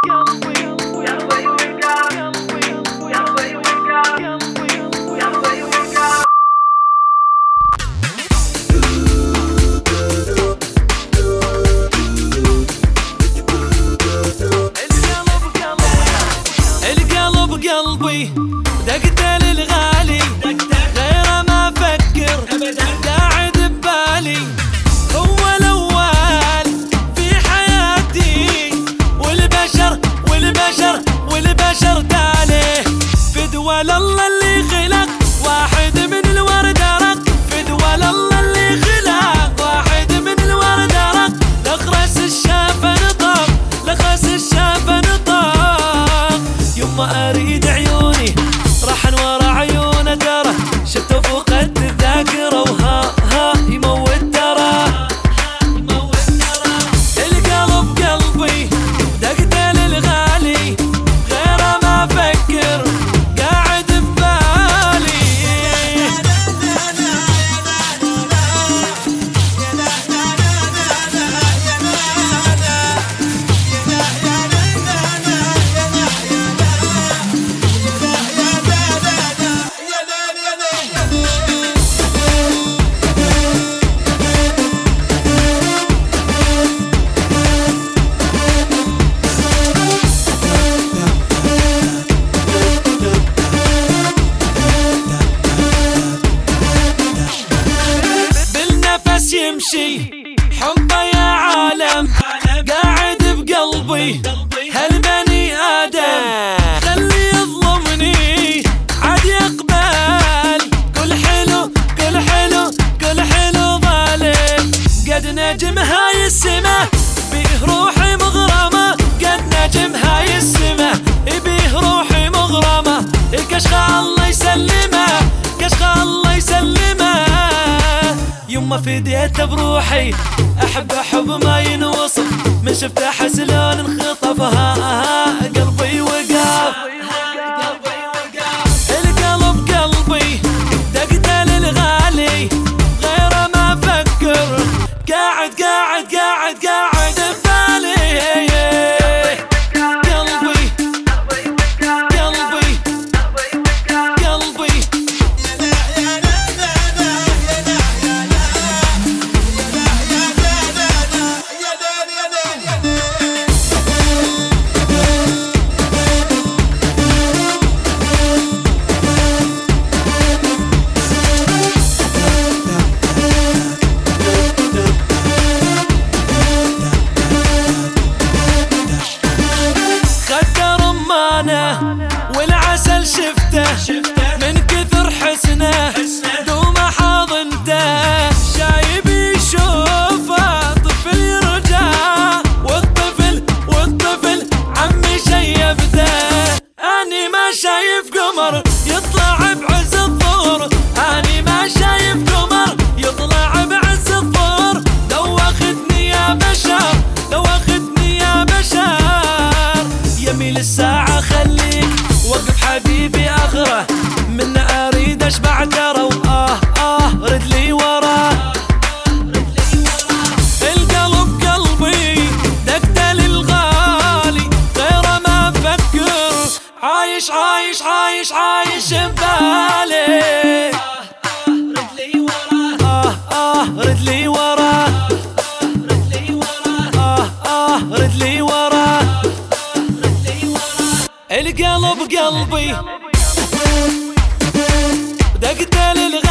قلبي دقته للغالي غيره ما افكر قاعد ببالي. هو الاول في حياتي والبشر تاليه. فدوى الله اللي خلق واحد من الورد رق. فدوى الله اللي خلق واحد من الورد رق. لخرس الشافه نطق لخرس الشافه نطق. يما اريد عيوني راحن ورا عيونه ترى. شفته فقدت الذاكره وها يموت ترى. القلب قلبي دقته للغالي غيره ما افكر قاعد ببالي. يمشي حبه يا عالم قاعد بقلبي هالبني آدم. خلي يظلمني عاد يقبل كل حلو كل حلو كل حلو ظالم. قد نجم هاي السما بيه روحي مغرمة. قد نجم هاي السما بيه روحي مغرمة. كشخة الله يسلمه كشخة الله يسلمه. يما فديته بروحي احب حب ما ينوصف. من شفته حسلان انخطفها قلبي وقف. القلب قلبي دقته للغالي غيره ما افكر قاعد ببالي. قلبي قلبي قلبي والعسل شفته من كثر حسنه دوم حاضنته. شايب يشوفه طفل يرجع والطفل عمي شيبته. اني ما شايف قمر يطلع بعز الظهر. اني ما شايف قمر يطلع بعز الظهر. دوختني يا بشر دوختني يا بشر. يميل الساعة خليك وقف حبيبي اخره. من اريد اشبع ترى رد لي وراه. القلب قلبي دقته للغالي غيره ما افكر عايش ببالي. رد لي وراه رد لي وراه رد لي وراه. القلب قلبي دقته للغالي